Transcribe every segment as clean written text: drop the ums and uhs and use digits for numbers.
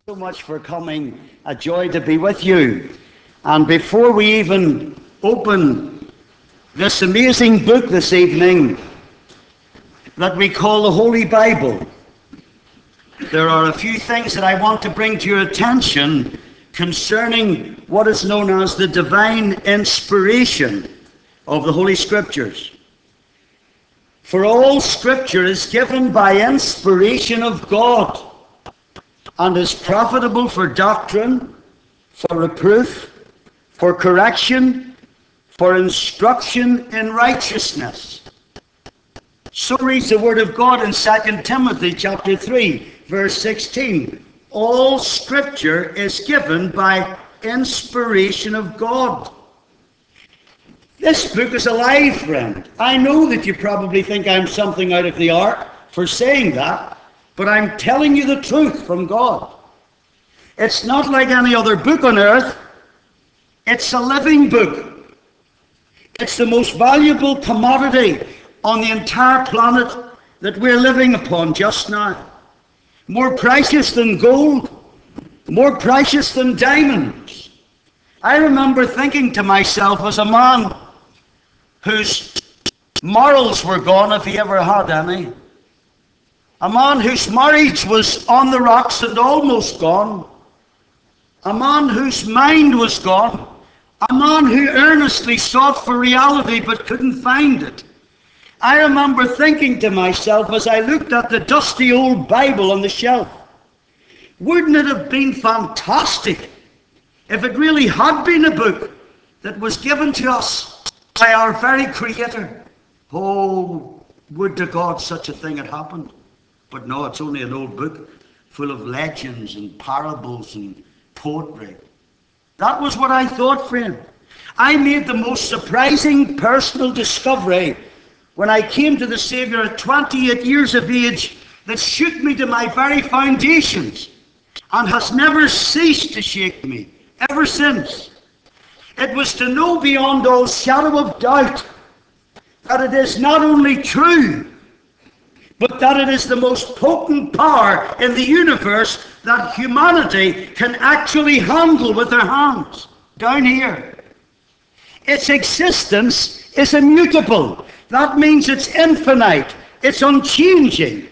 So much for coming. A joy to be with you. And before we even open this amazing book this evening that we call the Holy Bible, there are a few things that I want to bring to your attention concerning what is known as the divine inspiration of the Holy Scriptures. For all Scripture is given by inspiration of God, and is profitable for doctrine, for reproof, for correction, for instruction in righteousness. So reads the Word of God in 2 Timothy chapter 3, verse 16. All Scripture is given by inspiration of God. This book is alive, friend. I know that you probably think I'm something out of the ark for saying that, but I'm telling you the truth from God. It's not like any other book on earth. It's a living book. It's the most valuable commodity on the entire planet that we're living upon just now. More precious than gold, more precious than diamonds. I remember thinking to myself as a man whose morals were gone, if he ever had any, a man whose marriage was on the rocks and almost gone, a man whose mind was gone, a man who earnestly sought for reality but couldn't find it. I remember thinking to myself as I looked at the dusty old Bible on the shelf, wouldn't it have been fantastic if it really had been a book that was given to us by our very Creator? Oh, would to God such a thing had happened. But no, it's only an old book full of legends and parables and poetry. That was what I thought, friend. I made the most surprising personal discovery when I came to the Saviour at 28 years of age that shook me to my very foundations and has never ceased to shake me ever since. It was to know beyond all shadow of doubt that it is not only true, but that it is the most potent power in the universe that humanity can actually handle with their hands. Down here. Its existence is immutable. That means it's infinite. It's unchanging.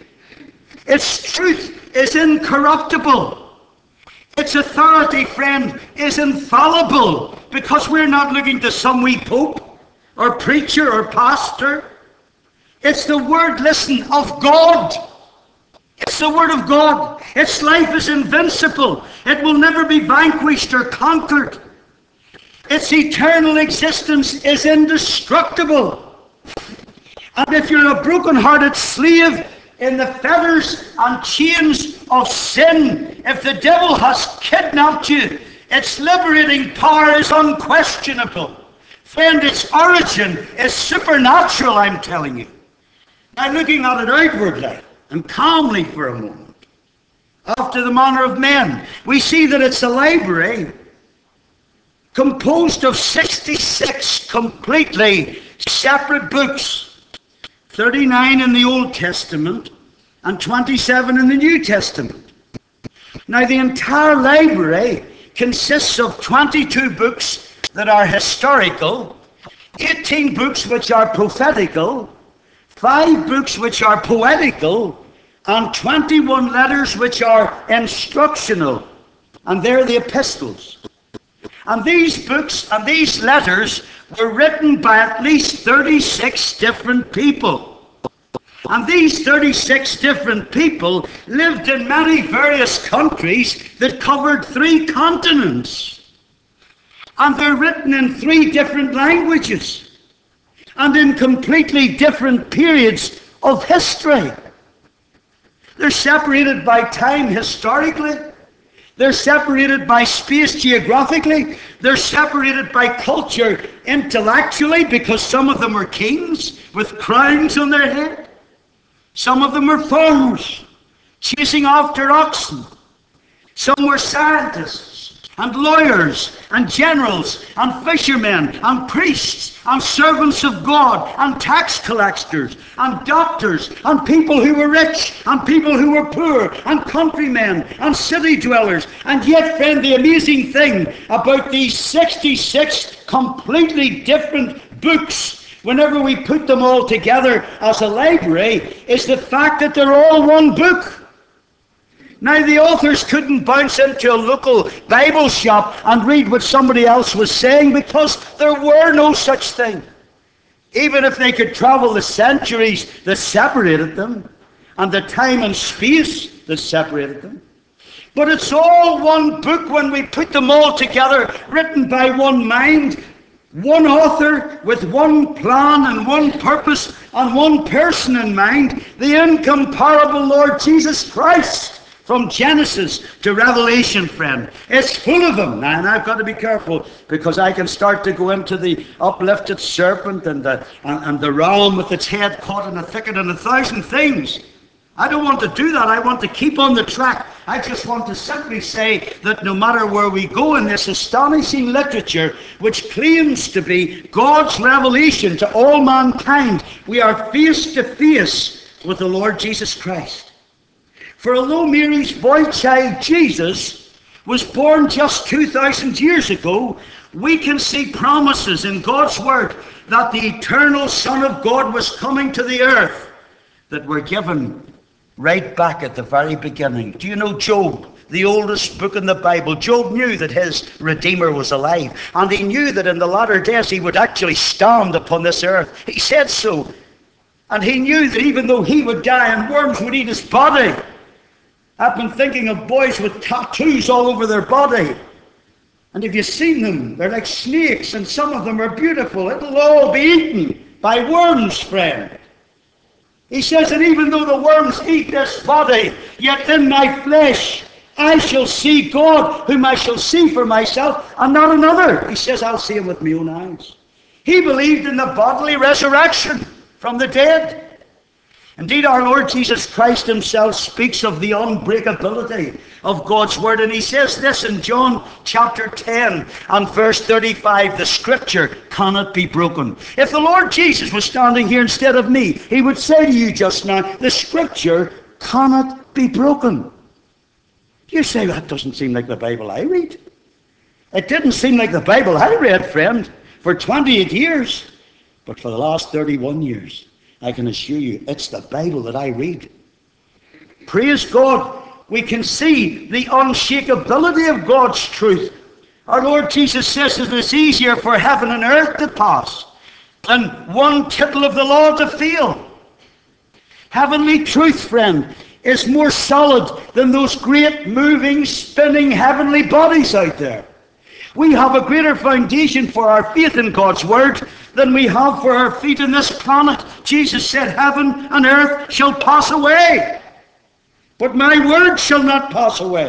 Its truth is incorruptible. Its authority, friend, is infallible, because we're not looking to some wee pope or preacher or pastor. It's the word, listen, of God. It's the word of God. Its life is invincible. It will never be vanquished or conquered. Its eternal existence is indestructible. And if you're a broken-hearted slave in the fetters and chains of sin, if the devil has kidnapped you, its liberating power is unquestionable. Friend, its origin is supernatural, I'm telling you. Now, looking at it outwardly and calmly for a moment, after the manner of men, we see that it's a library composed of 66 completely separate books, 39 in the Old Testament and 27 in the New Testament. Now, the entire library consists of 22 books that are historical, 18 books which are prophetical, 5 books which are poetical, and 21 letters which are instructional. And they're the epistles. And these books and these letters were written by at least 36 different people. And these 36 different people lived in many various countries that covered 3 continents. And they're written in 3 different languages and in completely different periods of history. They're separated by time historically. They're separated by space geographically. They're separated by culture intellectually, because some of them are kings with crowns on their head. Some of them are farmers chasing after oxen. Some were scientists and lawyers, and generals, and fishermen, and priests, and servants of God, and tax collectors, and doctors, and people who were rich, and people who were poor, and countrymen, and city dwellers. And yet, friend, the amazing thing about these 66 completely different books, whenever we put them all together as a library, is the fact that they're all one book. Now, the authors couldn't bounce into a local Bible shop and read what somebody else was saying, because there were no such thing. Even if they could travel the centuries that separated them, and the time and space that separated them. But it's all one book when we put them all together, written by one mind, one author with one plan and one purpose and one person in mind, the incomparable Lord Jesus Christ. From Genesis to Revelation, friend. It's full of them. Now, and I've got to be careful, because I can start to go into the uplifted serpent and the ram with its head caught in a thicket and 1,000 things. I don't want to do that. I want to keep on the track. I just want to simply say that no matter where we go in this astonishing literature, which claims to be God's revelation to all mankind, we are face to face with the Lord Jesus Christ. For although Mary's boy child Jesus was born just 2,000 years ago, we can see promises in God's Word that the eternal Son of God was coming to the earth that were given right back at the very beginning. Do you know Job, the oldest book in the Bible? Job knew that his Redeemer was alive, and he knew that in the latter days he would actually stand upon this earth. He said so. And he knew that even though he would die and worms would eat his body. I've been thinking of boys with tattoos all over their body. And if you've seen them, they're like snakes, and some of them are beautiful. It'll all be eaten by worms, friend. He says that even though the worms eat this body, yet in my flesh I shall see God, whom I shall see for myself, and not another. He says, I'll see him with my own eyes. He believed in the bodily resurrection from the dead. Indeed, our Lord Jesus Christ himself speaks of the unbreakability of God's Word, and he says this in John chapter 10 and verse 35, the Scripture cannot be broken. If the Lord Jesus was standing here instead of me, he would say to you just now, the Scripture cannot be broken. You say, that doesn't seem like the Bible I read. It didn't seem like the Bible I read, friend, for 28 years, but for the last 31 years. I can assure you, it's the Bible that I read. Praise God, we can see the unshakability of God's truth. Our Lord Jesus says that it's easier for heaven and earth to pass than one tittle of the law to fail. Heavenly truth, friend, is more solid than those great moving, spinning heavenly bodies out there. We have a greater foundation for our faith in God's Word than we have for our feet in this planet. Jesus said, heaven and earth shall pass away, but my word shall not pass away.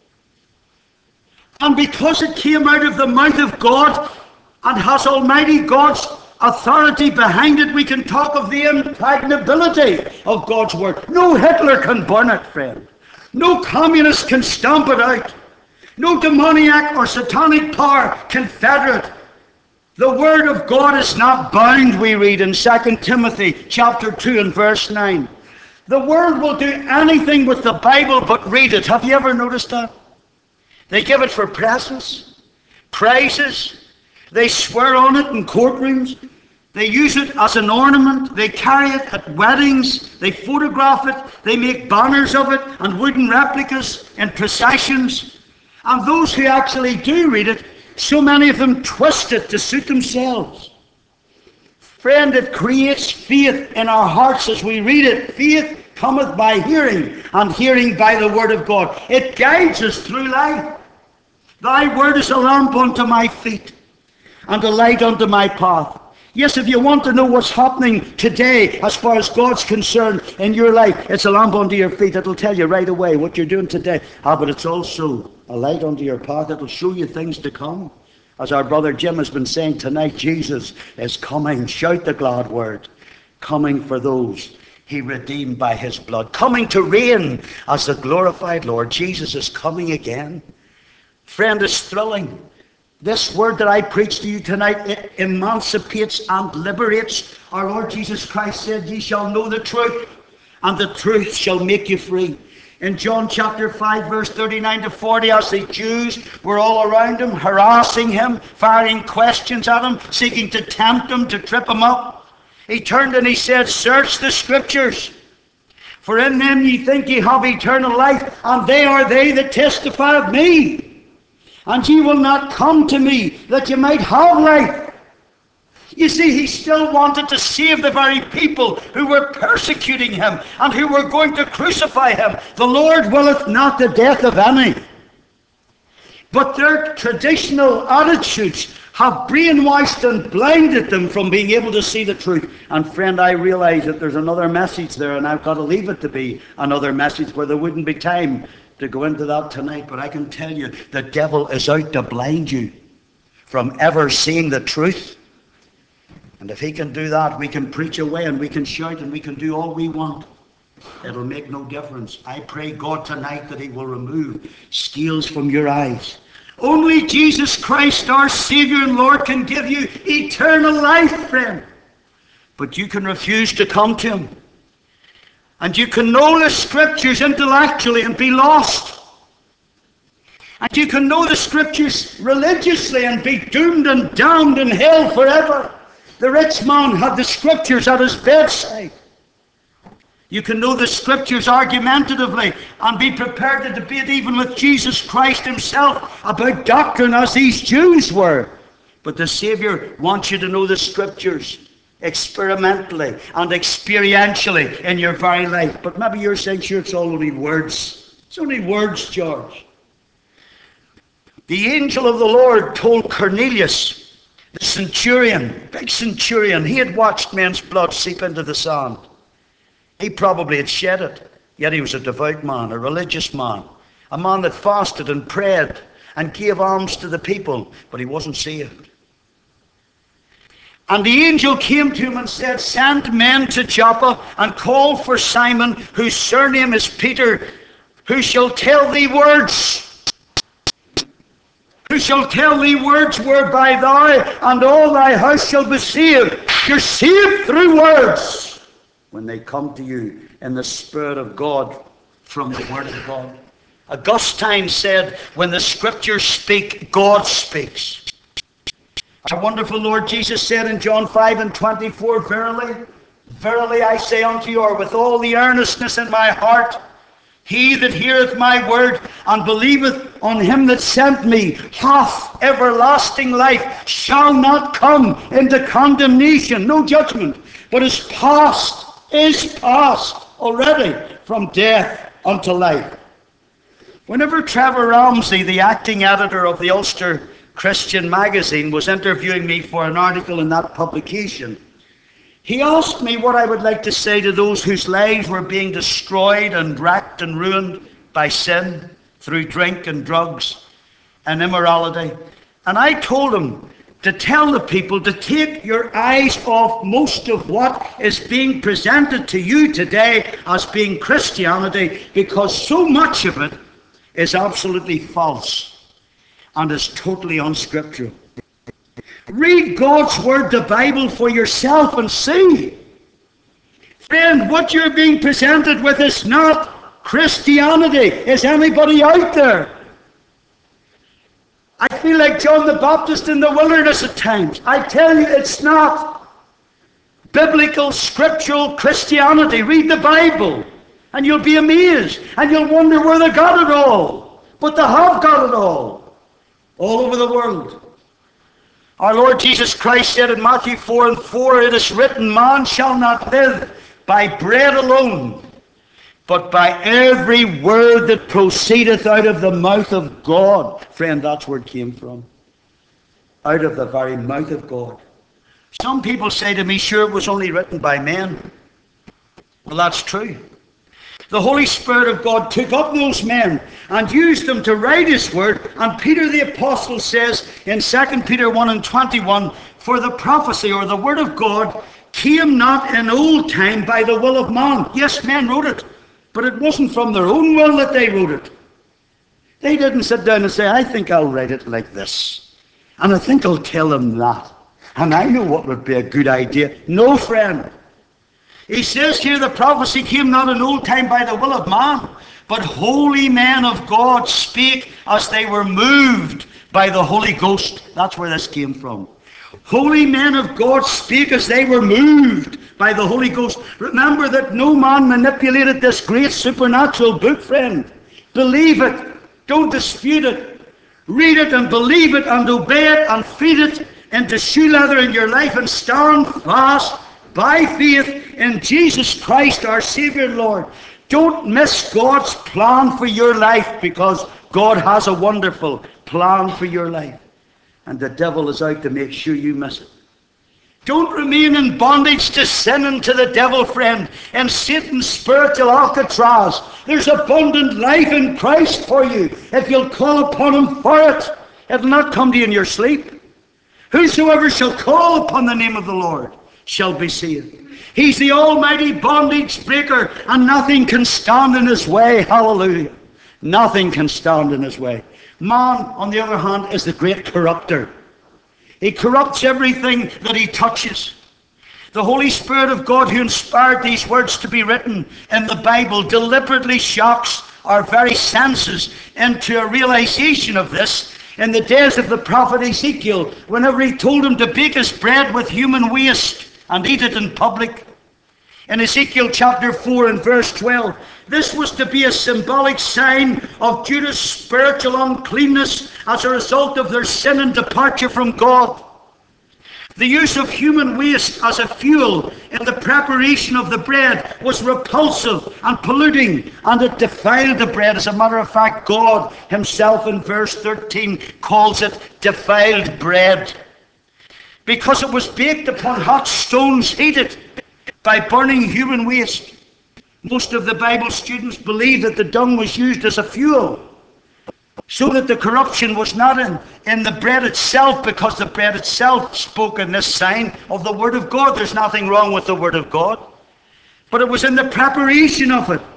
And because it came out of the mouth of God and has Almighty God's authority behind it, we can talk of the impregnability of God's Word. No Hitler can burn it, friend. No communist can stamp it out. No demoniac or satanic power can fetter it. The Word of God is not bound, we read in 2 Timothy chapter 2 and verse 9. The world will do anything with the Bible but read it. Have you ever noticed that? They give it for presents, prizes. They swear on it in courtrooms. They use it as an ornament. They carry it at weddings. They photograph it. They make banners of it and wooden replicas in processions. And those who actually do read it, so many of them twist it to suit themselves. Friend, it creates faith in our hearts as we read it. Faith cometh by hearing, and hearing by the Word of God. It guides us through life. Thy Word is a lamp unto my feet, and a light unto my path. Yes, if you want to know what's happening today as far as God's concerned in your life, it's a lamp unto your feet. It'll tell you right away what you're doing today. But it's also a light unto your path. It'll show you things to come. As our brother Jim has been saying tonight, Jesus is coming. Shout the glad word. Coming for those he redeemed by his blood. Coming to reign as the glorified Lord. Jesus is coming again. Friend, it's thrilling. This word that I preach to you tonight, it emancipates and liberates. Our Lord Jesus Christ said, ye shall know the truth, and the truth shall make you free. In John chapter 5, verse 39 to 40, as the Jews were all around him, harassing him, firing questions at him, seeking to tempt him, to trip him up, he turned and he said, search the scriptures, for in them ye think ye have eternal life, and they are they that testify of me. And ye will not come to me that ye might have life. You see, he still wanted to save the very people who were persecuting him and who were going to crucify him. The Lord willeth not the death of any. But their traditional attitudes have brainwashed and blinded them from being able to see the truth. And friend, I realize that there's another message there, and I've got to leave it to be another message where there wouldn't be time to go into that tonight. But I can tell you, the devil is out to blind you from ever seeing the truth. And if he can do that, we can preach away and we can shout and we can do all we want. It'll make no difference. I pray God tonight that he will remove scales from your eyes. Only Jesus Christ, our Savior and Lord, can give you eternal life, friend. But you can refuse to come to him. And you can know the scriptures intellectually and be lost. And you can know the scriptures religiously and be doomed and damned in hell forever. The rich man had the scriptures at his bedside. You can know the scriptures argumentatively and be prepared to debate even with Jesus Christ himself about doctrine as these Jews were. But the Savior wants you to know the scriptures experimentally and experientially in your very life. But maybe you're saying, sure, it's all only words. It's only words, George. The angel of the Lord told Cornelius, the centurion, big centurion, he had watched men's blood seep into the sand. He probably had shed it, yet he was a devout man, a religious man, a man that fasted and prayed and gave alms to the people, but he wasn't saved. And the angel came to him and said, send men to Joppa and call for Simon, whose surname is Peter, who shall tell thee words. Who shall tell thee words whereby thou and all thy house shall be saved. You're saved through words when they come to you in the Spirit of God from the Word of God. Augustine said, when the Scriptures speak, God speaks. Our wonderful Lord Jesus said in John 5 and 24, verily, verily I say unto you, or with all the earnestness in my heart, he that heareth my word and believeth on him that sent me hath everlasting life, shall not come into condemnation, no judgment, but is passed already from death unto life. Whenever Trevor Ramsey, the acting editor of the Ulster Christian magazine, was interviewing me for an article in that publication, he asked me what I would like to say to those whose lives were being destroyed and wrecked and ruined by sin through drink and drugs and immorality. And I told him to tell the people to take your eyes off most of what is being presented to you today as being Christianity, because so much of it is absolutely false and is totally unscriptural. Read God's Word, the Bible, for yourself and see. Friend, what you're being presented with is not Christianity. Is anybody out there? I feel like John the Baptist in the wilderness at times. I tell you, it's not biblical, scriptural Christianity. Read the Bible, and you'll be amazed, and you'll wonder where they got it all. But they have got it all over the world. Our Lord Jesus Christ said in Matthew 4 and 4, it is written, man shall not live by bread alone, but by every word that proceedeth out of the mouth of God. Friend, that's where it came from. Out of the very mouth of God. Some people say to me, sure, it was only written by men. Well, that's true. The Holy Spirit of God took up those men and used them to write His Word. And Peter the Apostle says in 2 Peter 1 and 21, for the prophecy or the Word of God came not in old time by the will of man. Yes, men wrote it, but it wasn't from their own will that they wrote it. They didn't sit down and say, I think I'll write it like this. And I think I'll tell them that. And I know what would be a good idea. No, friend. He says here the prophecy came not in old time by the will of man, but holy men of God spake as they were moved by the Holy Ghost. That's where this came from. Holy men of God spake as they were moved by the Holy Ghost. Remember that no man manipulated this great supernatural book, friend. Believe it. Don't dispute it. Read it and believe it and obey it and feed it into shoe leather in your life and stand fast by faith in Jesus Christ, our Savior and Lord. Don't miss God's plan for your life, because God has a wonderful plan for your life. And the devil is out to make sure you miss it. Don't remain in bondage to sin and to the devil, friend, and Satan's spiritual Alcatraz. There's abundant life in Christ for you if you'll call upon him for it. It will not come to you in your sleep. Whosoever shall call upon the name of the Lord shall be saved. He's the almighty bondage breaker, and nothing can stand in his way. Hallelujah. Nothing can stand in his way. Man, on the other hand, is the great corrupter. He corrupts everything that he touches. The Holy Spirit of God, who inspired these words to be written in the Bible, deliberately shocks our very senses into a realization of this in the days of the prophet Ezekiel, whenever he told him to bake his bread with human waste and eat it in public. In Ezekiel chapter 4 and verse 12, this was to be a symbolic sign of Judah's spiritual uncleanness as a result of their sin and departure from God. The use of human waste as a fuel in the preparation of the bread was repulsive and polluting, and it defiled the bread. As a matter of fact, God himself in verse 13 calls it defiled bread, because it was baked upon hot stones heated by burning human waste. Most of the Bible students believe that the dung was used as a fuel, so that the corruption was not in the bread itself, because the bread itself spoke in this sign of the Word of God. There's nothing wrong with the Word of God. But it was in the preparation of it.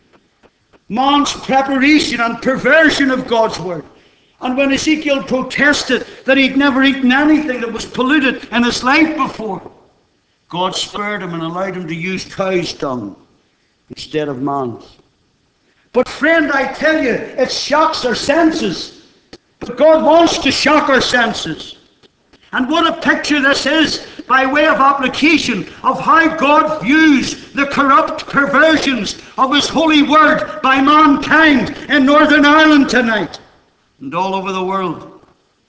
Man's preparation and perversion of God's Word. And when Ezekiel protested that he'd never eaten anything that was polluted in his life before, God spared him and allowed him to use cow's dung instead of man's. But friend, I tell you, it shocks our senses. But God wants to shock our senses. And what a picture this is, by way of application, of how God views the corrupt perversions of his holy word by mankind in Northern Ireland tonight and all over the world.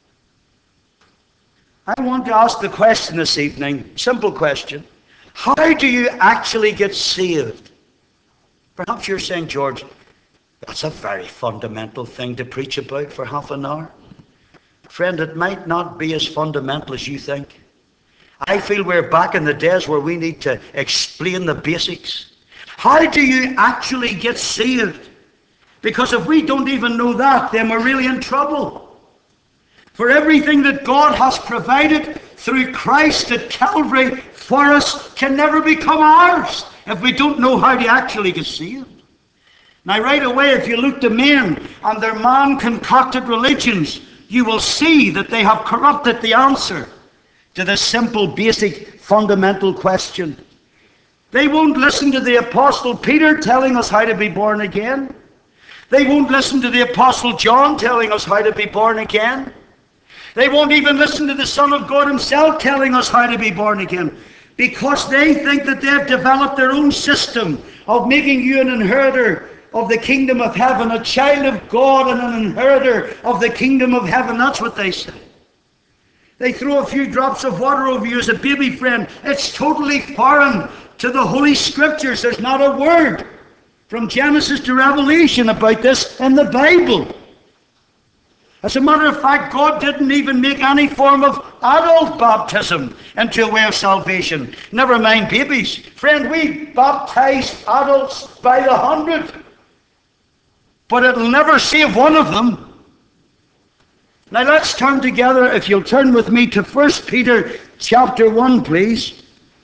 I want to ask the question this evening, simple question: how do you actually get saved? Perhaps you're saying, George, that's a very fundamental thing to preach about for half an hour. Friend, it might not be as fundamental as you think. I feel we're back in the days where we need to explain the basics. How do you actually get saved? Because if we don't even know that, then we're really in trouble. For everything that God has provided through Christ at Calvary for us can never become ours if we don't know how to actually get saved. Now, right away, if you look to men and their man-concocted religions, you will see that they have corrupted the answer to this simple, basic, fundamental question. They won't listen to the Apostle Peter telling us how to be born again. They won't listen to the Apostle John telling us how to be born again. They won't even listen to the Son of God himself telling us how to be born again, because they think that they've developed their own system of making you an inheritor of the kingdom of heaven, a child of God and an inheritor of the kingdom of heaven. That's what they say. They throw a few drops of water over you as a baby, friend. It's totally foreign to the Holy Scriptures. There's not a word from Genesis to Revelation about this in the Bible. As a matter of fact, God didn't even make any form of adult baptism into a way of salvation. Never mind babies. Friend, we baptize adults by the 100. But it'll never save one of them. Now let's turn together, if you'll turn with me to 1 Peter chapter 1, please.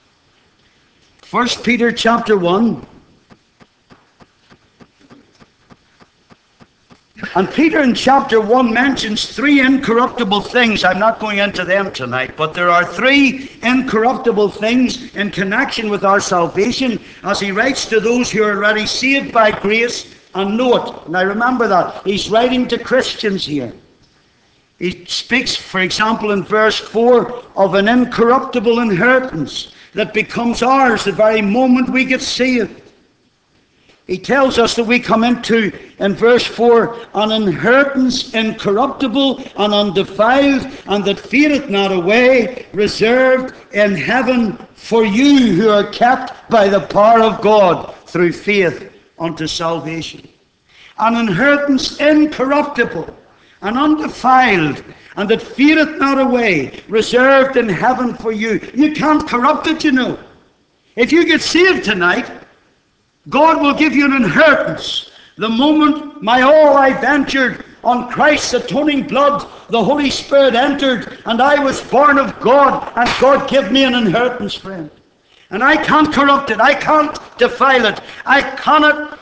1 Peter chapter 1. And Peter in chapter 1 mentions three incorruptible things. I'm not going into them tonight, but there are three incorruptible things in connection with our salvation as he writes to those who are already saved by grace and know it. Now remember that. He's writing to Christians here. He speaks, for example, in verse 4 of an incorruptible inheritance that becomes ours the very moment we get saved. He tells us that we come into, in verse 4, an inheritance incorruptible and undefiled, and that fadeth not away, reserved in heaven for you who are kept by the power of God through faith unto salvation. An inheritance incorruptible and undefiled, and that fadeth not away, reserved in heaven for you. You can't corrupt it, you know. If you get saved tonight, God will give you an inheritance. The moment my all I ventured on Christ's atoning blood, the Holy Spirit entered, and I was born of God, and God gave me an inheritance, friend. And I can't corrupt it. I can't defile it. I cannot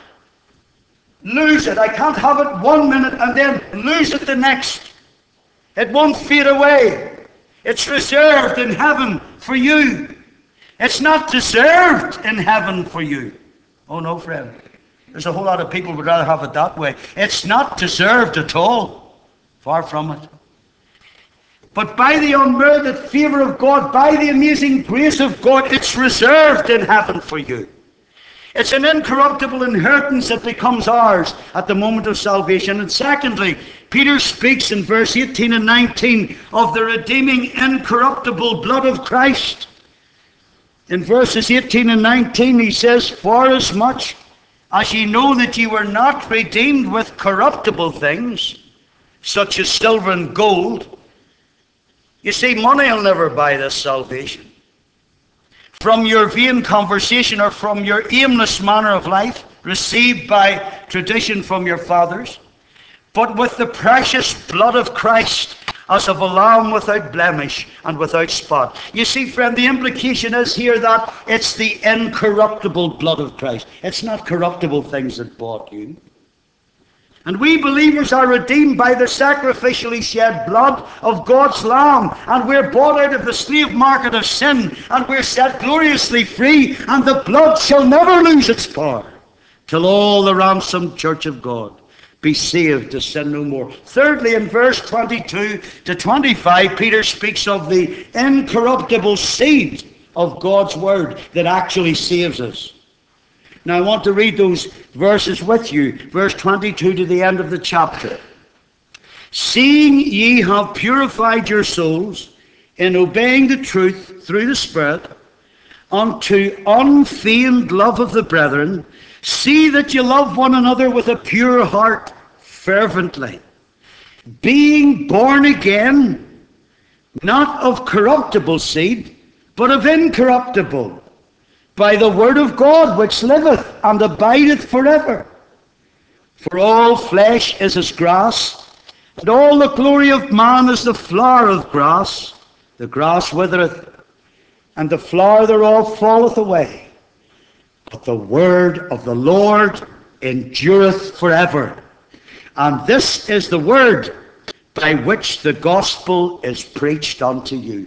lose it. I can't have it 1 minute and then lose it the next. It won't fade away. It's reserved in heaven for you. It's not deserved in heaven for you. Oh no, friend. There's a whole lot of people who would rather have it that way. It's not deserved at all. Far from it. But by the unmerited favor of God, by the amazing grace of God, it's reserved in heaven for you. It's an incorruptible inheritance that becomes ours at the moment of salvation. And secondly, Peter speaks in verse 18 and 19 of the redeeming incorruptible blood of Christ. In verses 18 and 19 he says, "Forasmuch as ye know that ye were not redeemed with corruptible things, such as silver and gold." You see, money will never buy this salvation. From your vain conversation or from your aimless manner of life, received by tradition from your fathers, but with the precious blood of Christ, as of a lamb without blemish and without spot. You see, friend, the implication is here that it's the incorruptible blood of Christ. It's not corruptible things that bought you. And we believers are redeemed by the sacrificially shed blood of God's Lamb. And we're bought out of the slave market of sin. And we're set gloriously free. And the blood shall never lose its power till all the ransomed church of God be saved to sin no more. Thirdly, in verse 22 to 25, Peter speaks of the incorruptible seed of God's word that actually saves us. Now I want to read those verses with you, verse 22 to the end of the chapter. "Seeing ye have purified your souls in obeying the truth through the Spirit, unto unfeigned love of the brethren, see that you love one another with a pure heart fervently, being born again, not of corruptible seed, but of incorruptible, by the word of God which liveth and abideth forever. For all flesh is as grass, and all the glory of man is the flower of grass. The grass withereth, and the flower thereof falleth away. But the word of the Lord endureth forever. And this is the word by which the gospel is preached unto you."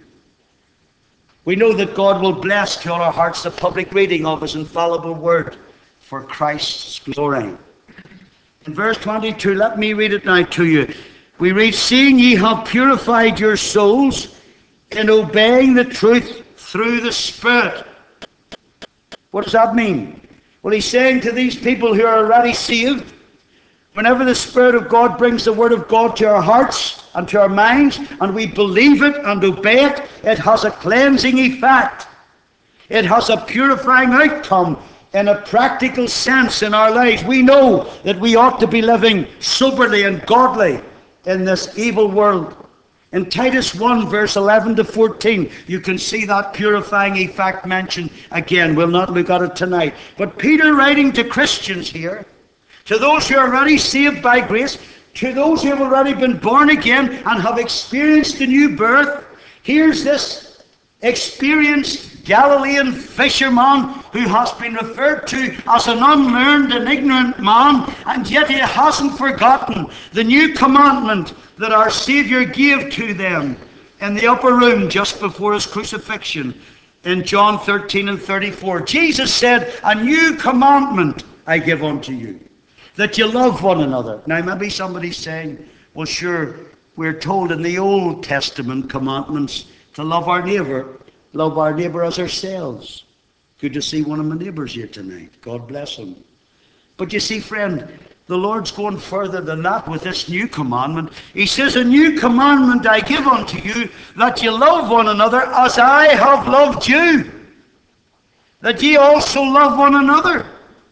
We know that God will bless to all our hearts the public reading of his infallible word for Christ's glory. In verse 22, let me read it now to you. We read, "Seeing ye have purified your souls in obeying the truth through the Spirit." What does that mean? Well, he's saying to these people who are already saved, whenever the Spirit of God brings the Word of God to our hearts and to our minds, and we believe it and obey it, it has a cleansing effect. It has a purifying outcome in a practical sense in our lives. We know that we ought to be living soberly and godly in this evil world. In Titus 1, verse 11 to 14, you can see that purifying effect mentioned again. We'll not look at it tonight. But Peter, writing to Christians here, to those who are already saved by grace, to those who have already been born again and have experienced the new birth, here's this experience Galilean fisherman who has been referred to as an unlearned and ignorant man, and yet he hasn't forgotten the new commandment that our Saviour gave to them in the upper room just before his crucifixion in John 13 and 34. Jesus said, "A new commandment I give unto you, that you love one another." Now maybe somebody's saying, "Well, sure, we're told in the Old Testament commandments to love our neighbour as ourselves." Good to see one of my neighbours here tonight. God bless him. But you see, friend, the Lord's going further than that with this new commandment. He says, "A new commandment I give unto you, that you love one another as I have loved you, that ye also love one another."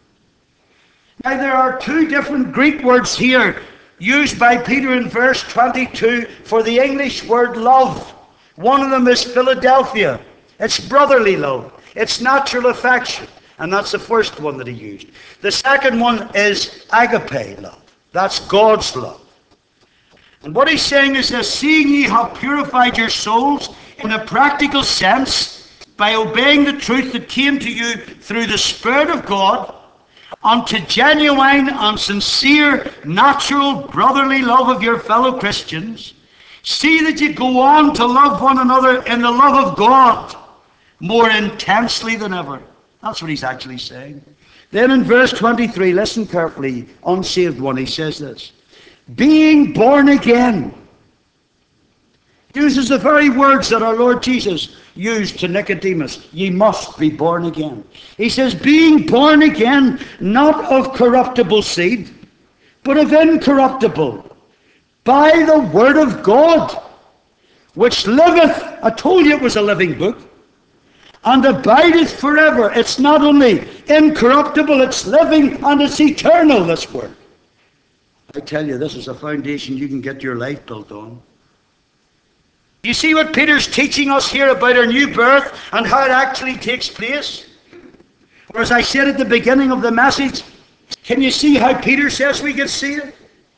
Now there are two different Greek words here used by Peter in verse 22 for the English word love. One of them is Philadelphia. It's brotherly love. It's natural affection. And that's the first one that he used. The second one is agape love. That's God's love. And what he's saying is this: "Seeing ye have purified your souls in a practical sense by obeying the truth that came to you through the Spirit of God, unto genuine and sincere, natural, brotherly love of your fellow Christians, see that you go on to love one another in the love of God more intensely than ever." That's what he's actually saying. Then in verse 23, listen carefully, unsaved one, he says this: "Being born again." Uses the very words that our Lord Jesus used to Nicodemus. "Ye must be born again." He says, "Being born again, not of corruptible seed, but of incorruptible, by the word of God, which liveth." I told you it was a living book. "And abideth forever." It's not only incorruptible, it's living, and it's eternal, this word. I tell you, this is a foundation you can get your life built on. You see what Peter's teaching us here about our new birth and how it actually takes place? Or as I said at the beginning of the message, can you see how Peter says we can see it?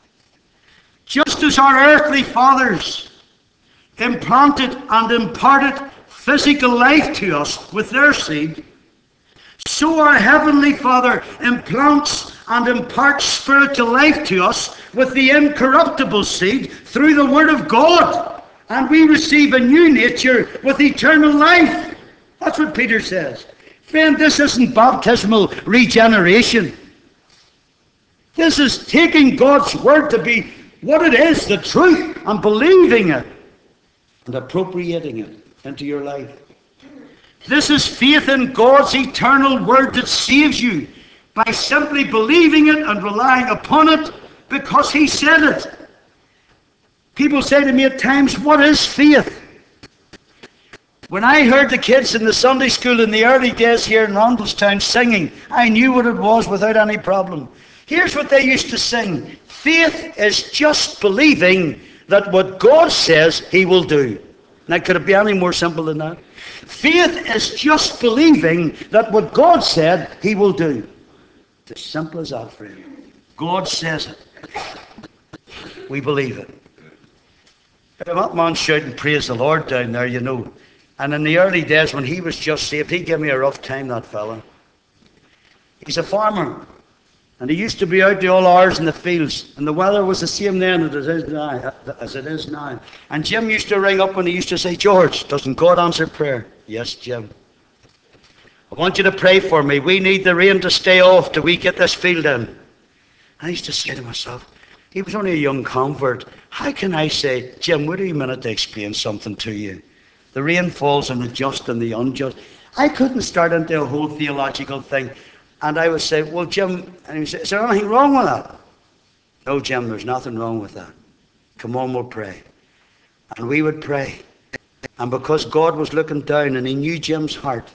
Just as our earthly fathers implanted and imparted physical life to us with their seed, so our Heavenly Father implants and imparts spiritual life to us with the incorruptible seed through the Word of God. And we receive a new nature with eternal life. That's what Peter says. Friend, this isn't baptismal regeneration. This is taking God's Word to be what it is, the truth, and believing it and appropriating it into your life. This is faith in God's eternal Word that saves you by simply believing it and relying upon it because He said it. People say to me at times, "What is faith?" When I heard the kids in the Sunday school in the early days here in Randallstown singing, I knew what it was without any problem. Here's what they used to sing: "Faith is just believing that what God says He will do." Now, could it be any more simple than that? Faith is just believing that what God said He will do. It's as simple as that, friend. God says it. We believe it. That man shouting "Praise the Lord" down there, you know. And in the early days when he was just saved, he gave me a rough time, that fella. He's a farmer. And he used to be out the all hours in the fields. And the weather was the same then as it is now. And Jim used to ring up and he used to say, "George, doesn't God answer prayer?" "Yes, Jim. I want you to pray for me. We need the rain to stay off till we get this field in." I used to say to myself, he was only a young convert. How can I say, "Jim, wait a minute to explain something to you. The rain falls on the just and the unjust"? I couldn't start into a whole theological thing. And I would say, "Well, Jim," and he would say, "Is there anything wrong with that?" "No, Jim, there's nothing wrong with that. Come on, we'll pray." And we would pray. And because God was looking down and He knew Jim's heart,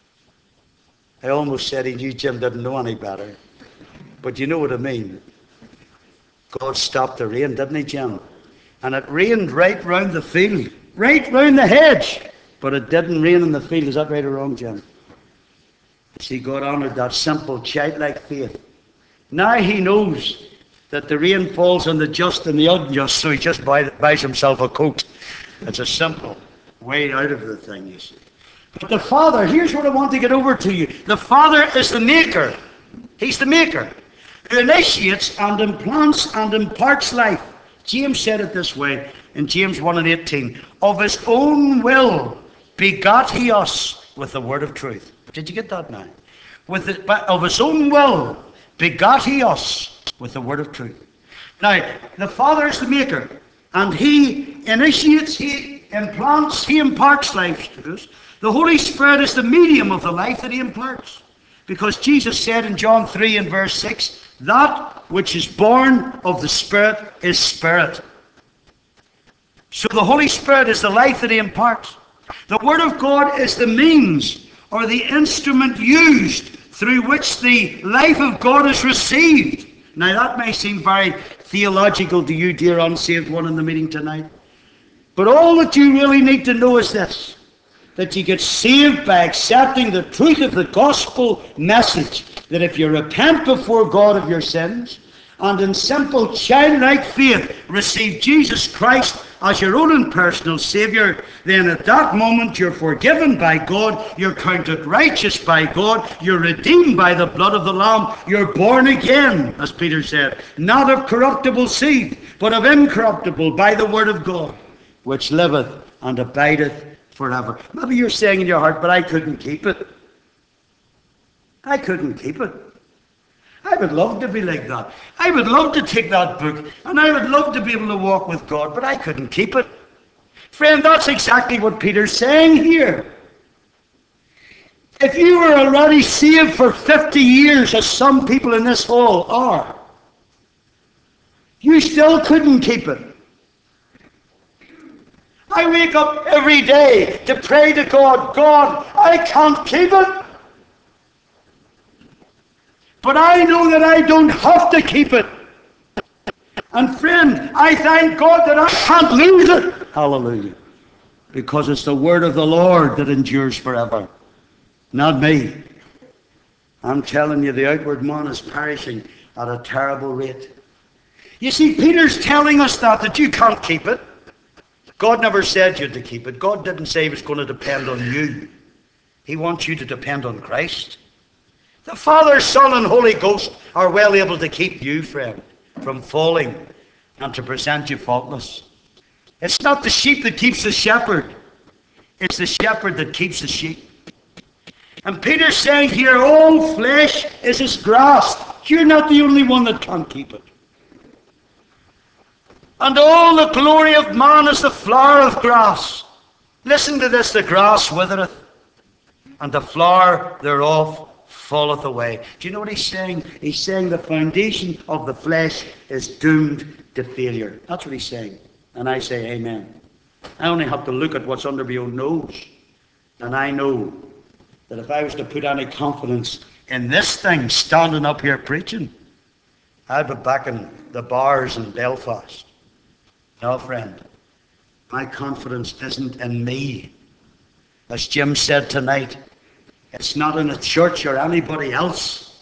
I almost said He knew Jim didn't know any better. But you know what I mean. God stopped the rain, didn't He, Jim? And it rained right round the field, right round the hedge. But it didn't rain in the field. Is that right or wrong, Jim? See, God honoured that simple, childlike faith. Now He knows that the rain falls on the just and the unjust, so He just buys himself a coat. It's a simple way out of the thing, you see. But the Father, here's what I want to get over to you. The Father is the maker. He's the maker who initiates and implants and imparts life. James said it this way in James 1:18. Of his own will begot he us with the word of truth. Did you get that now? Of his own will begot he us with the word of truth. Now, the Father is the maker, and he initiates, he implants, he imparts life to us. The Holy Spirit is the medium of the life that he imparts. Because Jesus said in John 3 and verse 6, that which is born of the Spirit is spirit. So the Holy Spirit is the life that he imparts. The Word of God is the means or the instrument used through which the life of God is received. Now that may seem very theological to you, dear unsaved one in the meeting tonight. But all that you really need to know is this, that you get saved by accepting the truth of the gospel message, that if you repent before God of your sins, and in simple childlike faith receive Jesus Christ as your own and personal Saviour, then at that moment you're forgiven by God, you're counted righteous by God, you're redeemed by the blood of the Lamb, you're born again, as Peter said, not of corruptible seed, but of incorruptible, by the word of God, which liveth and abideth forever. Maybe you're saying in your heart, but I couldn't keep it. I couldn't keep it. I would love to be like that. I would love to take that book, and I would love to be able to walk with God, but I couldn't keep it. Friend, that's exactly what Peter's saying here. If you were already saved for 50 years, as some people in this hall are, you still couldn't keep it. I wake up every day to pray to God, God, I can't keep it. But I know that I don't have to keep it. And friend, I thank God that I can't lose it. Hallelujah. Because it's the word of the Lord that endures forever. Not me. I'm telling you, the outward man is perishing at a terrible rate. You see, Peter's telling us that you can't keep it. God never said you to keep it. God didn't say it was going to depend on you. He wants you to depend on Christ. The Father, Son, and Holy Ghost are well able to keep you, friend, from falling and to present you faultless. It's not the sheep that keeps the shepherd. It's the shepherd that keeps the sheep. And Peter's saying here, all flesh is as grass. You're not the only one that can't keep it. And all the glory of man is the flower of grass. Listen to this, the grass withereth, and the flower thereof falleth away. Do you know what he's saying? He's saying the foundation of the flesh is doomed to failure. That's what he's saying. And I say amen. I only have to look at what's under my own nose. And I know that if I was to put any confidence in this thing standing up here preaching, I'd be back in the bars in Belfast. No, friend. My confidence isn't in me. As Jim said tonight, it's not in a church or anybody else.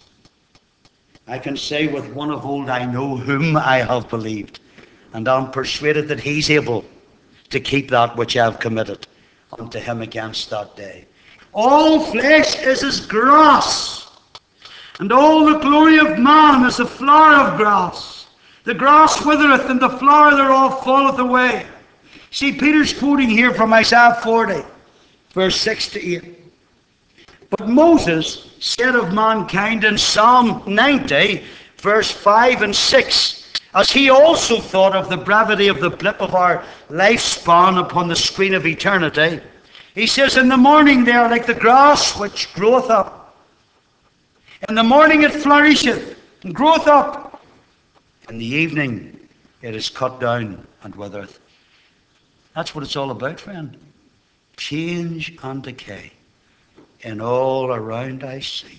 I can say with one of old, I know whom I have believed, and I'm persuaded that he's able to keep that which I have committed unto him against that day. All flesh is as grass, and all the glory of man is the flower of grass. The grass withereth, and the flower thereof falleth away. See, Peter's quoting here from Isaiah 40, verse 6 to 8. But Moses said of mankind in Psalm 90, verse 5 and 6, as he also thought of the brevity of the blip of our lifespan upon the screen of eternity, he says, in the morning they are like the grass which groweth up. In the morning it flourisheth and groweth up. In the evening it is cut down and withereth. That's what it's all about, friend. Change and decay. In all around I see.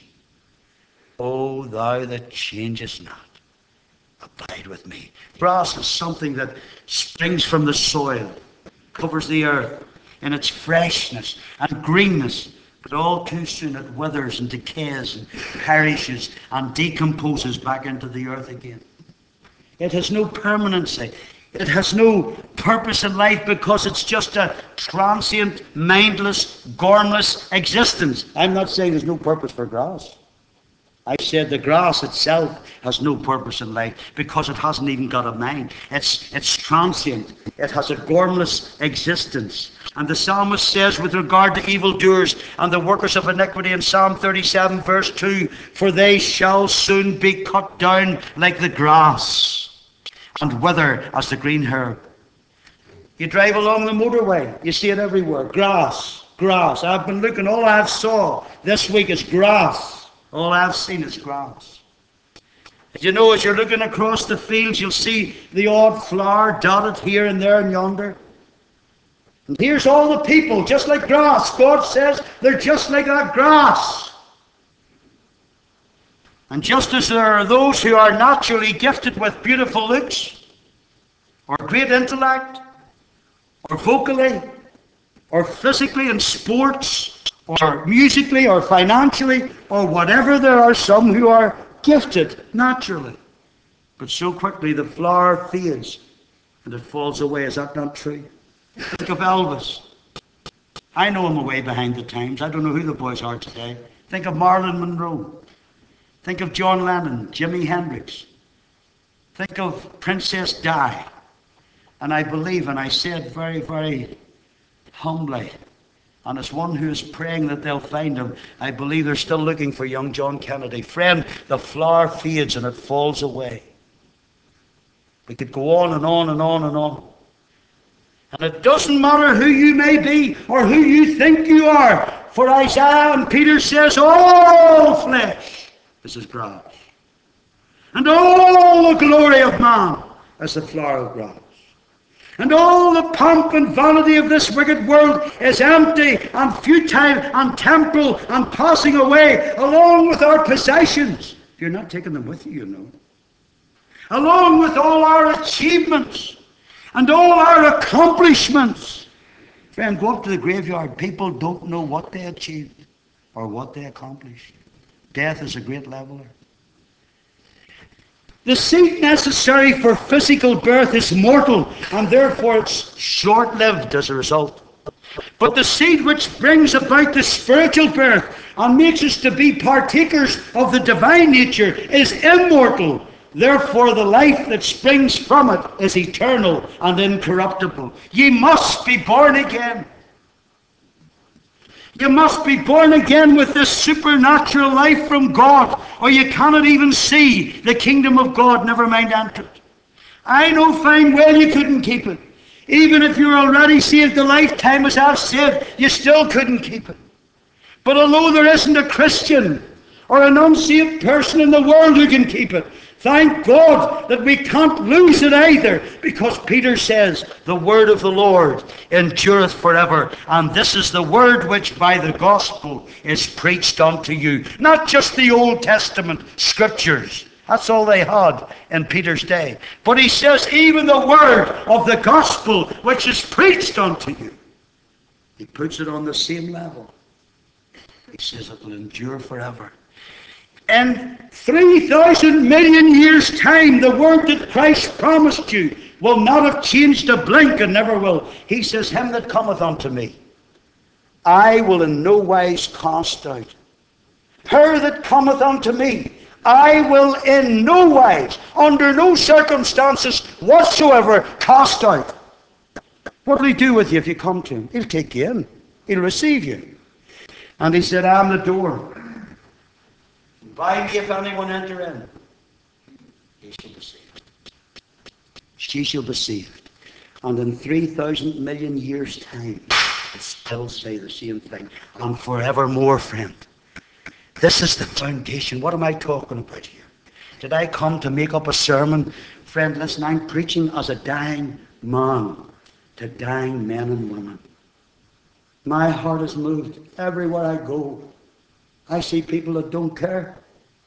O thou that changest not, abide with me. Grass is something that springs from the soil, covers the earth in its freshness and greenness, but all too soon it withers and decays and perishes and decomposes back into the earth again. It has no permanency. It has no purpose in life because it's just a transient, mindless, gormless existence. I'm not saying there's no purpose for grass. I said the grass itself has no purpose in life because it hasn't even got a mind. It's transient. It has a gormless existence. And the psalmist says with regard to evildoers and the workers of iniquity in Psalm 37 verse 2, for they shall soon be cut down like the grass and wither as the green herb. You drive along the motorway, you see it everywhere. Grass, grass. I've been looking, all I've saw this week is grass. All I've seen is grass. You know, as you're looking across the fields, you'll see the odd flower dotted here and there and yonder. And here's all the people, just like grass. God says they're just like that grass. And just as there are those who are naturally gifted with beautiful looks, or great intellect, or vocally, or physically in sports, or musically, or financially, or whatever, there are some who are gifted naturally. But so quickly the flower fades and it falls away. Is that not true? Think of Elvis. I know I'm way behind the times. I don't know who the boys are today. Think of Marilyn Monroe. Think of John Lennon, Jimi Hendrix. Think of Princess Di. And I believe, and I say it very, very humbly, and as one who is praying that they'll find him, I believe they're still looking for young John Kennedy. Friend, the flower fades and it falls away. We could go on and on and on and on. And it doesn't matter who you may be or who you think you are. For Isaiah and Peter says, all flesh is as grass. And all the glory of man as the flower of grass. And all the pomp and vanity of this wicked world is empty and futile and temporal and passing away along with our possessions. If you're not taking them with you, you know. Along with all our achievements and all our accomplishments. Friend, go up to the graveyard. People don't know what they achieved or what they accomplished. Death is a great leveler. The seed necessary for physical birth is mortal, and therefore it's short-lived as a result. But the seed which brings about the spiritual birth and makes us to be partakers of the divine nature is immortal. Therefore the life that springs from it is eternal and incorruptible. Ye must be born again. You must be born again with this supernatural life from God, or you cannot even see the kingdom of God, never mind enter it. I know fine well you couldn't keep it. Even if you're already saved a lifetime as I've saved, you still couldn't keep it. But although there isn't a Christian or an unsaved person in the world who can keep it, thank God that we can't lose it either, because Peter says, the word of the Lord endureth forever. And this is the word which by the gospel is preached unto you. Not just the Old Testament scriptures. That's all they had in Peter's day. But he says, even the word of the gospel which is preached unto you. He puts it on the same level. He says it will endure forever. In 3,000 million years' time, the word that Christ promised you will not have changed a blink and never will. He says, him that cometh unto me, I will in no wise cast out. Her that cometh unto me, I will in no wise, under no circumstances whatsoever, cast out. What will he do with you if you come to him? He'll take you in. He'll receive you. And he said, I am the door. By me if anyone enter in, he shall be saved. She shall be saved. And in 3,000 million years' time, it still say the same thing. And forevermore, friend. This is the foundation. What am I talking about here? Did I come to make up a sermon? Friend, listen, I'm preaching as a dying man to dying men and women. My heart is moved everywhere I go. I see people that don't care.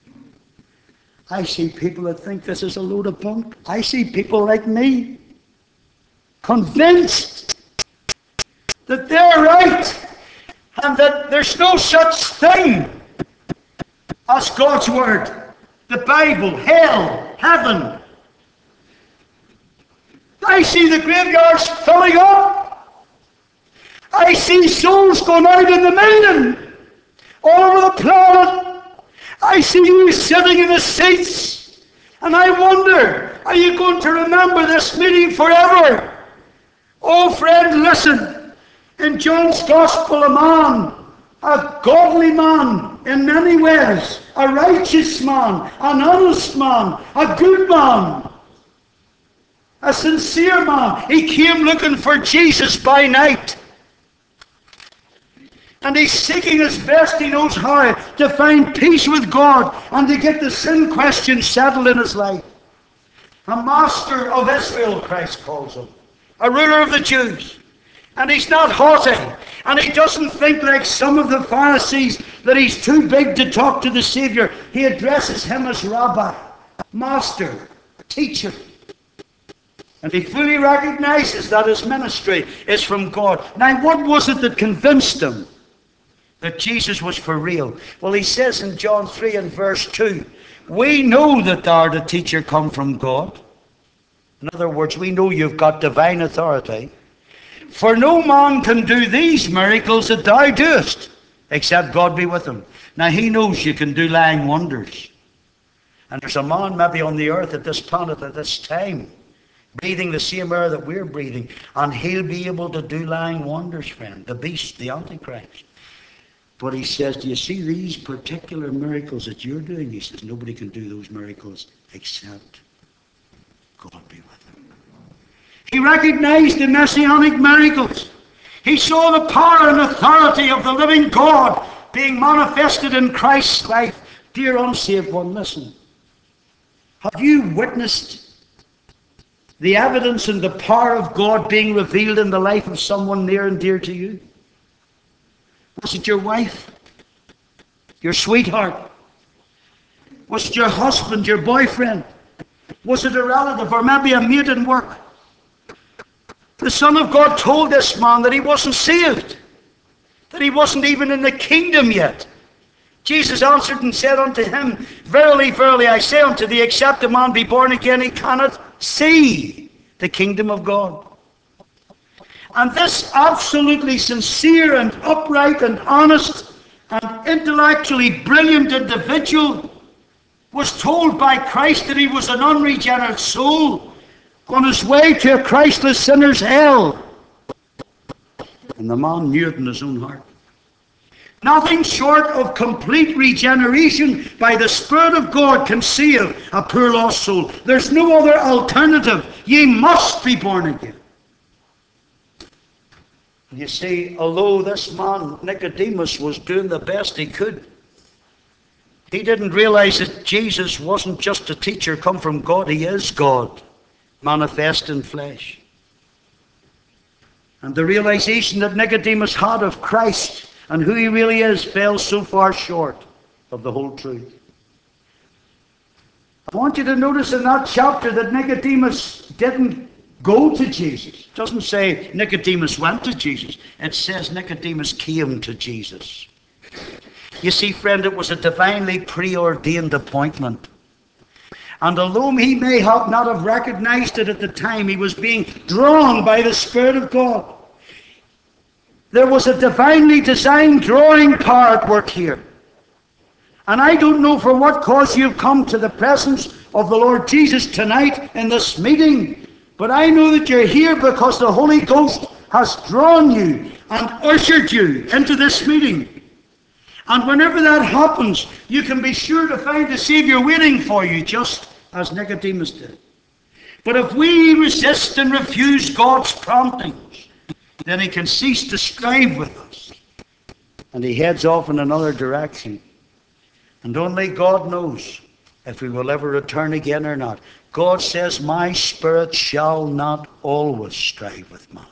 I see people that think this is a load of bunk. I see people like me, convinced that they're right and that there's no such thing as God's Word, the Bible, hell, heaven. I see the graveyards filling up. I see souls going out in the million all over the planet. I see you sitting in the seats. And I wonder, are you going to remember this meeting forever? Oh, friend, listen. In John's Gospel, a godly man in many ways, a righteous man, an honest man, a good man, a sincere man. He came looking for Jesus by night. And he's seeking as best he knows how to find peace with God and to get the sin question settled in his life. A master of Israel, Christ calls him. A ruler of the Jews. And he's not haughty. And he doesn't think like some of the Pharisees that he's too big to talk to the Savior. He addresses him as Rabbi, Master, Teacher. And he fully recognizes that his ministry is from God. Now, what was it that convinced him that Jesus was for real? Well, he says in John 3 and verse 2, we know that thou art a teacher come from God. In other words, we know you've got divine authority. For no man can do these miracles that thou doest, except God be with him. Now, he knows you can do lying wonders. And there's a man maybe on the earth at this planet at this time, breathing the same air that we're breathing, and he'll be able to do lying wonders, friend. The beast, the Antichrist. But he says, do you see these particular miracles that you're doing? He says, nobody can do those miracles except God be with him. He recognized the messianic miracles. He saw the power and authority of the living God being manifested in Christ's life. Dear unsaved one, listen. Have you witnessed the evidence and the power of God being revealed in the life of someone near and dear to you? Was it your wife? Your sweetheart? Was it your husband, your boyfriend? Was it a relative or maybe a mate in work? The Son of God told this man that he wasn't saved, that he wasn't even in the kingdom yet. Jesus answered and said unto him, verily, verily, I say unto thee, except a man be born again, he cannot see the kingdom of God. And this absolutely sincere and upright and honest and intellectually brilliant individual was told by Christ that he was an unregenerate soul on his way to a Christless sinner's hell. And the man knew it in his own heart. Nothing short of complete regeneration by the Spirit of God can save a poor lost soul. There's no other alternative. Ye must be born again. You see, although this man, Nicodemus, was doing the best he could, he didn't realize that Jesus wasn't just a teacher come from God. He is God, manifest in flesh. And the realization that Nicodemus had of Christ and who he really is fell so far short of the whole truth. I want you to notice in that chapter that Nicodemus didn't go to Jesus. It doesn't say Nicodemus went to Jesus. It says Nicodemus came to Jesus. You see, friend, it was a divinely preordained appointment. And although he may not have recognized it at the time, he was being drawn by the Spirit of God. There was a divinely designed drawing power at work here. And I don't know for what cause you've come to the presence of the Lord Jesus tonight in this meeting, but I know that you're here because the Holy Ghost has drawn you and ushered you into this meeting. And whenever that happens, you can be sure to find the Savior waiting for you, just as Nicodemus did. But if we resist and refuse God's promptings, then he can cease to strive with us. And he heads off in another direction. And only God knows if we will ever return again or not. God says, my spirit shall not always strive with man.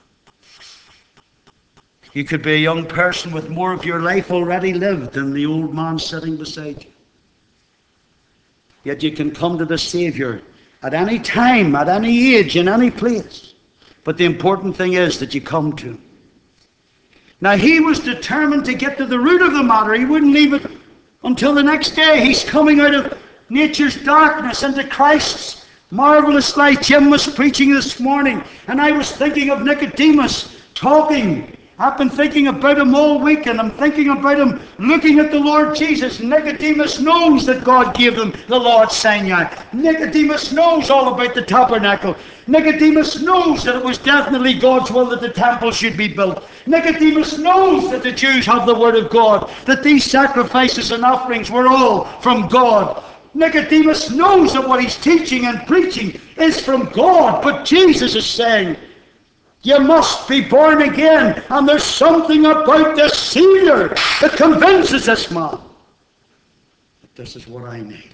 You could be a young person with more of your life already lived than the old man sitting beside you. Yet you can come to the Savior at any time, at any age, in any place. But the important thing is that you come to him. Now, he was determined to get to the root of the matter. He wouldn't leave it until the next day. He's coming out of nature's darkness into Christ's Marvelous light. Jim was preaching this morning, and I was thinking of Nicodemus talking. I've been thinking about him all week, and I'm thinking about him looking at the Lord Jesus. Nicodemus knows that God gave them the law at Sinai. Nicodemus knows all about the tabernacle. Nicodemus knows that it was definitely God's will that the temple should be built. Nicodemus knows that the Jews have the Word of God, that these sacrifices and offerings were all from God. Nicodemus knows that what he's teaching and preaching is from God, but Jesus is saying, you must be born again. And there's something about this Savior that convinces this man that this is what I need.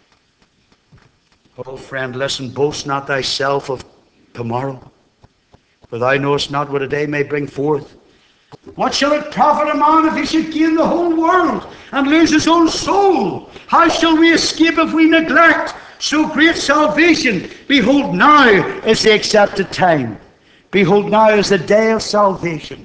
Oh, friend, listen, boast not thyself of tomorrow, for thou knowest not what a day may bring forth. What shall it profit a man if he should gain the whole world and lose his own soul? How shall we escape if we neglect so great salvation? Behold, now is the accepted time. Behold, now is the day of salvation.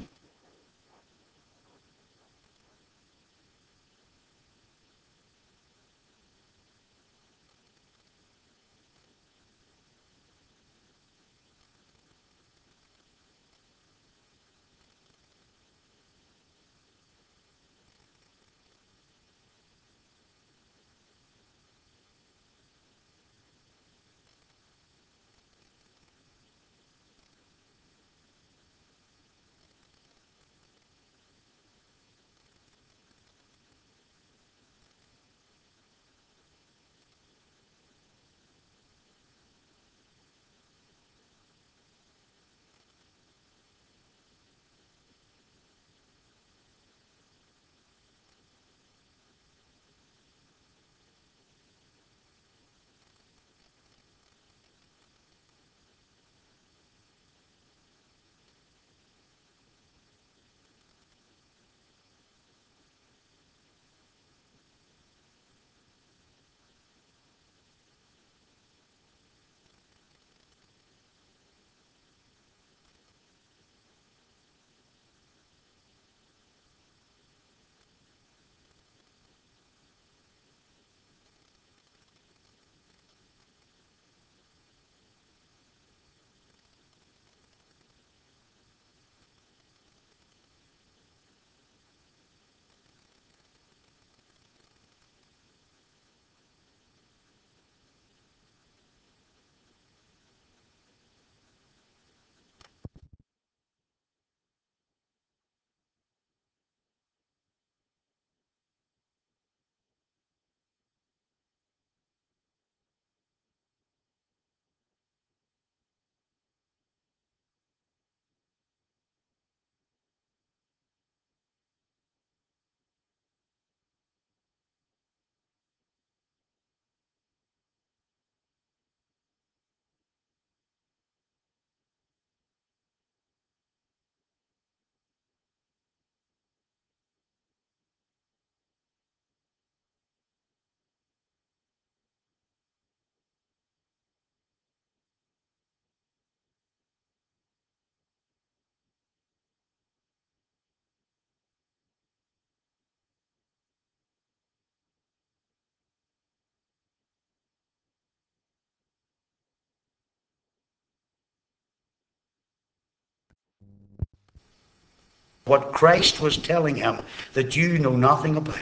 What Christ was telling him that you know nothing about.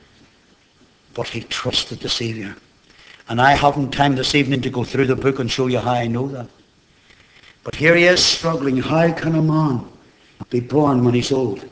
But he trusted the Savior. And I haven't time this evening to go through the book and show you how I know that. But here he is struggling. How can a man be born when he's old?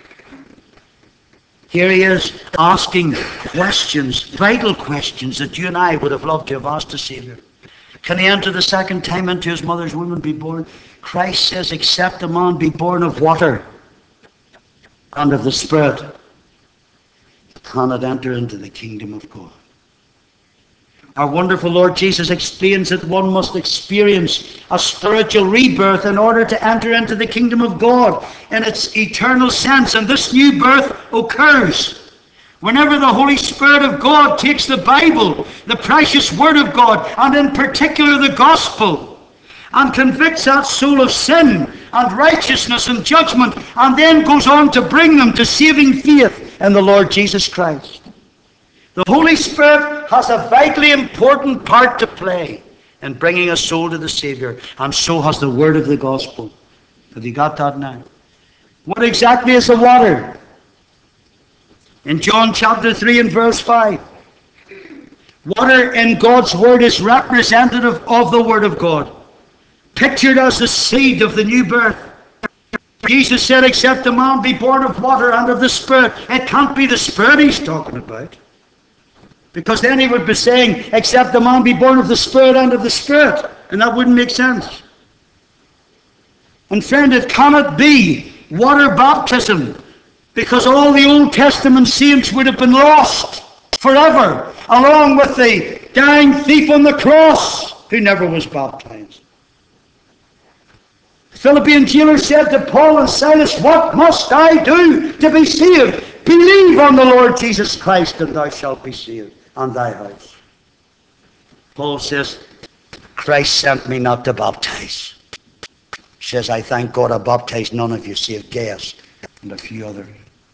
Here he is asking questions, vital questions that you and I would have loved to have asked the Savior. Can he enter the second time into his mother's womb and be born? Christ says, except a man be born of water and of the Spirit, he cannot enter into the kingdom of God. Our wonderful Lord Jesus explains that one must experience a spiritual rebirth in order to enter into the kingdom of God in its eternal sense. And this new birth occurs whenever the Holy Spirit of God takes the Bible, the precious Word of God, and in particular the Gospel, and convicts that soul of sin and righteousness and judgment, and then goes on to bring them to saving faith in the Lord Jesus Christ. The Holy Spirit has a vitally important part to play in bringing a soul to the Savior, and so has the word of the gospel. Have you got that now? What exactly is the water? In John chapter 3 and verse 5, water in God's word is representative of the word of God, pictured as the seed of the new birth. Jesus said, except a man be born of water and of the Spirit. It can't be the Spirit he's talking about, because then he would be saying, except a man be born of the Spirit and of the Spirit, and that wouldn't make sense. And friend, it cannot be water baptism, because all the Old Testament saints would have been lost forever, along with the dying thief on the cross who never was baptized. The Philippian jailer said to Paul and Silas, what must I do to be saved? Believe on the Lord Jesus Christ, and thou shalt be saved, and thy house. Paul says, Christ sent me not to baptize. He says, I thank God I baptized none of you save Gaius and a few others.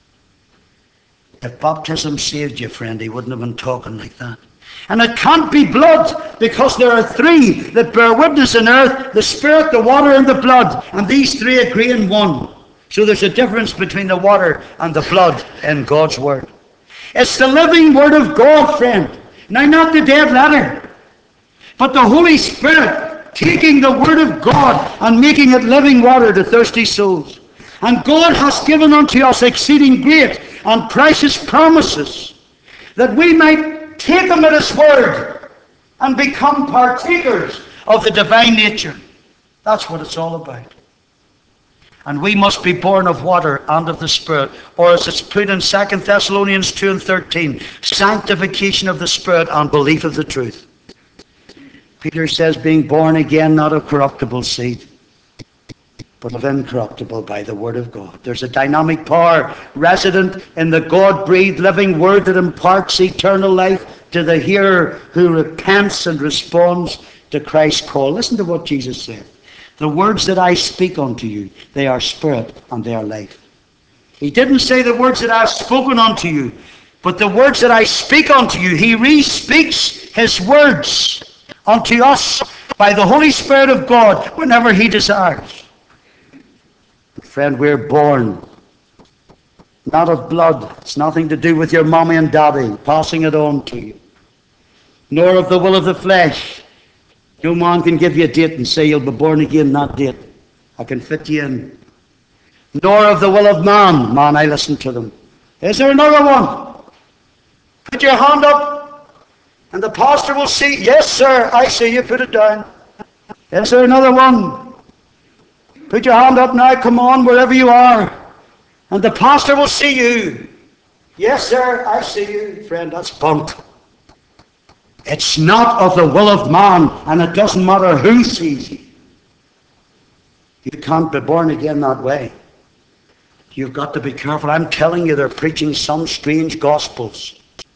If baptism saved you, friend, he wouldn't have been talking like that. And it can't be blood, because there are three that bear witness on earth: the Spirit, the water, and the blood. And these three agree in one. So there's a difference between the water and the blood in God's word. It's the living word of God, friend. Now, not the dead letter, but the Holy Spirit taking the word of God and making it living water to thirsty souls. And God has given unto us exceeding great and precious promises, that we might take them at his word and become partakers of the divine nature. That's what it's all about. And we must be born of water and of the Spirit, or as it's put in 2 Thessalonians 2 and 13, sanctification of the Spirit and belief of the truth. Peter says, being born again, not of corruptible seed, but of incorruptible by the word of God. There's a dynamic power resident in the God-breathed living word that imparts eternal life to the hearer who repents and responds to Christ's call. Listen to what Jesus said. The words that I speak unto you, they are spirit and they are life. He didn't say the words that I have spoken unto you, but the words that I speak unto you. He re-speaks his words unto us by the Holy Spirit of God whenever he desires. Friend, we're born not of blood. It's nothing to do with your mommy and daddy passing it on to you. Nor of the will of the flesh. No man can give you a date and say you'll be born again that date. I can fit you in. Nor of the will of man. Man, I listen to them. Is there another one? Put your hand up and the pastor will see. Yes, sir, I see you. Put it down. Is there another one? Put your hand up now, come on, wherever you are. And the pastor will see you. Yes, sir, I see you. Friend, that's bunk. It's not of the will of man, and it doesn't matter who sees you. You can't be born again that way. You've got to be careful. I'm telling you, they're preaching some strange gospels.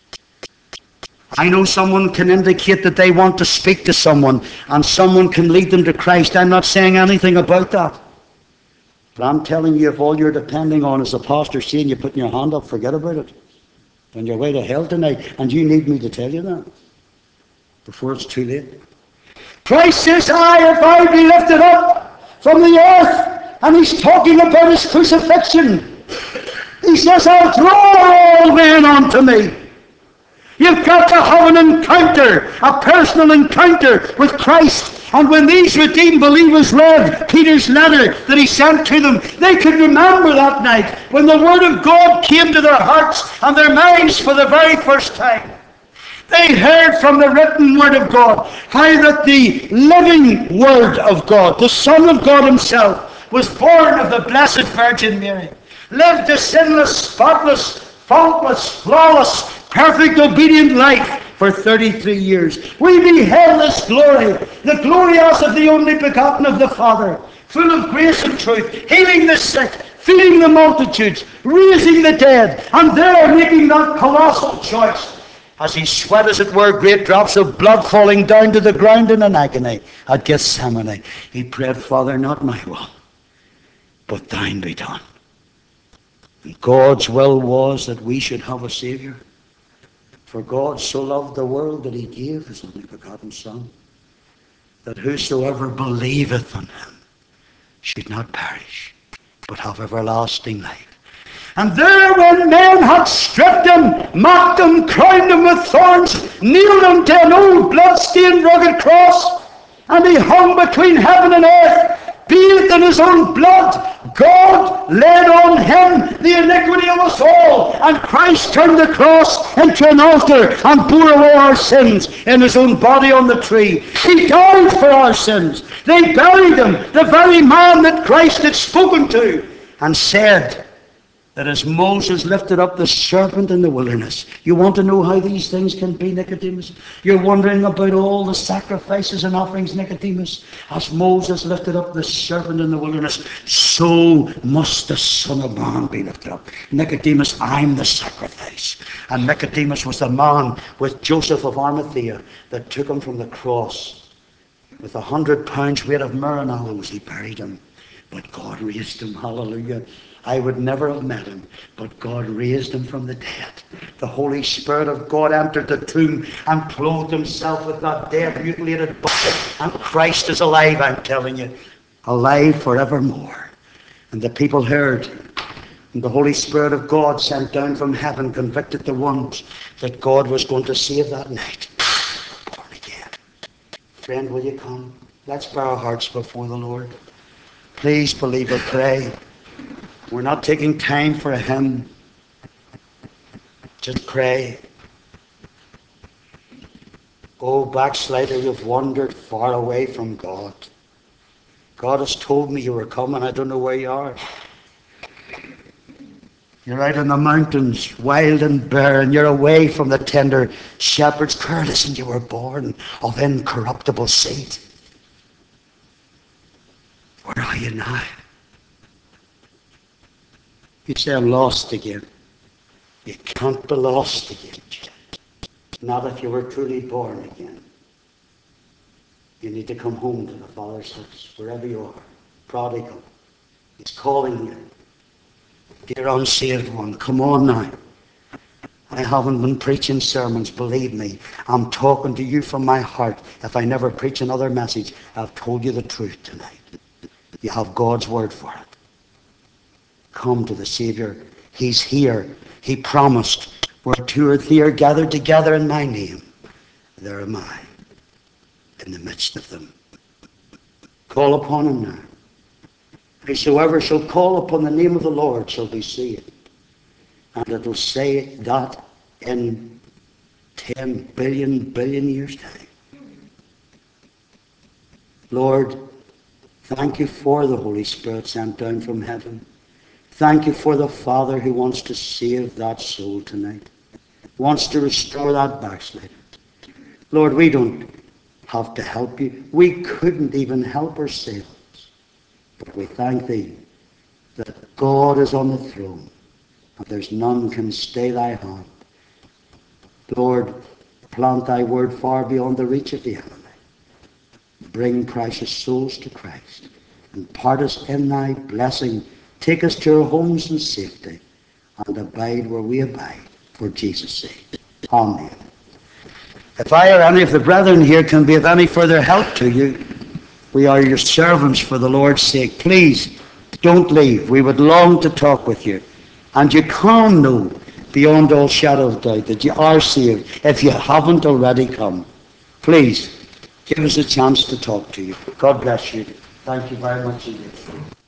I know someone can indicate that they want to speak to someone, and someone can lead them to Christ. I'm not saying anything about that. But I'm telling you, if all you're depending on is the pastor seeing you putting your hand up, forget about it. On your way to hell tonight, and you need me to tell you that before it's too late. Christ says, if I be lifted up from the earth, and he's talking about his crucifixion. He says, I'll draw all men unto me. You've got to have an encounter, a personal encounter with Christ. And when these redeemed believers read Peter's letter that he sent to them, they could remember that night when the word of God came to their hearts and their minds for the very first time. They heard from the written word of God how that the living word of God, the Son of God himself, was born of the Blessed Virgin Mary, lived a sinless, spotless, faultless, flawless, perfect, obedient life for 33 years. We beheld this glory, the glory as of the only begotten of the Father, full of grace and truth, healing the sick, feeding the multitudes, raising the dead, and there making that colossal choice as he sweat, as it were, great drops of blood falling down to the ground in an agony at Gethsemane. He prayed, Father, not my will, but thine be done. And God's will was that we should have a Savior. For God so loved the world that he gave his only begotten Son, that whosoever believeth on him should not perish, but have everlasting life. And there when men had stripped him, mocked him, crowned him with thorns, nailed him to an old blood-stained rugged cross, and he hung between heaven and earth, bathed in his own blood, God laid on him the iniquity of us all, and Christ turned the cross into an altar and bore away our sins in his own body on the tree. He died for our sins. They buried him, the very man that Christ had spoken to, and said that as Moses lifted up the serpent in the wilderness. You want to know how these things can be, Nicodemus? You're wondering about all the sacrifices and offerings, Nicodemus. As Moses lifted up the serpent in the wilderness, so must the Son of Man be lifted up. Nicodemus, I'm the sacrifice. And Nicodemus was the man with Joseph of Arimathea that took him from the cross. With 100 pounds weight of myrrh and aloes, he buried him. But God raised him, hallelujah. I would never have met him, but God raised him from the dead. The Holy Spirit of God entered the tomb and clothed himself with that dead, mutilated body. And Christ is alive, I'm telling you. Alive forevermore. And the people heard. And the Holy Spirit of God sent down from heaven convicted the ones that God was going to save that night. Born again. Friend, will you come? Let's bow our hearts before the Lord. Please believe or pray. We're not taking time for a hymn. Just pray. Oh, backslider, you've wandered far away from God. God has told me you were coming. I don't know where you are. You're out in the mountains, wild and barren. You're away from the tender shepherd's care. Listen, you were born of incorruptible seed. Where are you now? You say, I'm lost again. You can't be lost again. Not if you were truly born again. You need to come home to the Father's house, wherever you are. Prodigal. He's calling you. Dear unsaved one, come on now. I haven't been preaching sermons, believe me. I'm talking to you from my heart. If I never preach another message, I've told you the truth tonight. You have God's word for it. Come to the Savior. He's here. He promised, where two or three are gathered together in my name, there am I in the midst of them. Call upon him now. Whosoever shall call upon the name of the Lord shall be saved. And it will say that in 10 billion years' time. Lord, thank you for the Holy Spirit sent down from heaven. Thank you for the Father who wants to save that soul tonight. Wants to restore that backslider. Lord, we don't have to help you. We couldn't even help ourselves. But we thank thee that God is on the throne and there's none can stay thy hand. Lord, plant thy word far beyond the reach of the enemy. Bring precious souls to Christ and part us in thy blessing. Take us to our homes in safety and abide where we abide for Jesus' sake. Amen. If I or any of the brethren here can be of any further help to you, we are your servants for the Lord's sake. Please don't leave. We would long to talk with you. And you can know beyond all shadow of doubt that you are saved if you haven't already come. Please give us a chance to talk to you. God bless you. Thank you very much indeed.